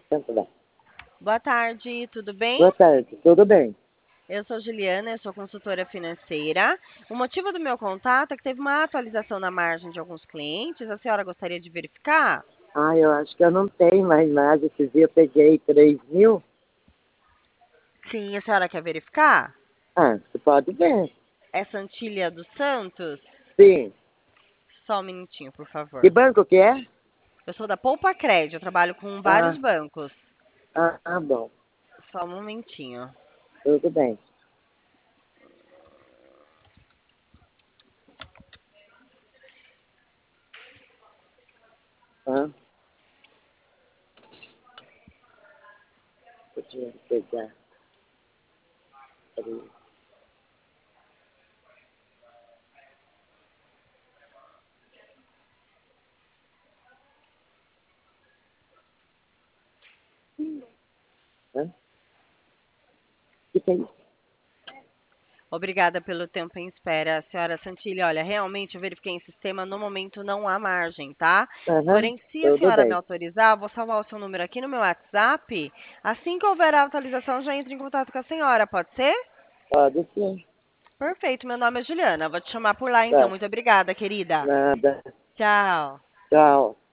Então, tá. Boa tarde, tudo bem? Boa tarde, tudo bem? Eu sou Juliana, eu sou consultora financeira. O motivo do meu contato é que teve uma atualização na margem de alguns clientes. A senhora gostaria de verificar? Ah, eu acho que eu não tenho mais nada. Esse dia eu peguei 3.000. Sim, a senhora quer verificar? Ah, você pode ver. É Santília dos Santos? Sim. Só um minutinho, por Que favor. banco que é? Eu sou da Poupa Crédito, eu trabalho com vários Ah, bancos. bom. Só um momentinho. Tudo bem. Ah, podia pegar. Peraí. Hã? Que tem? Obrigada pelo tempo em espera, senhora Santilli. Olha, realmente eu verifiquei em sistema, no momento não há margem, tá? Aham, Porém, se a tudo senhora me bem. autorizar, eu vou salvar o seu número aqui no meu WhatsApp. Assim que houver a atualização, já entro em contato com a senhora, pode ser? Pode sim. Perfeito, meu nome é Juliana. Vou te chamar por lá então. Tá. Muito obrigada, querida. Nada. Tchau. Tchau.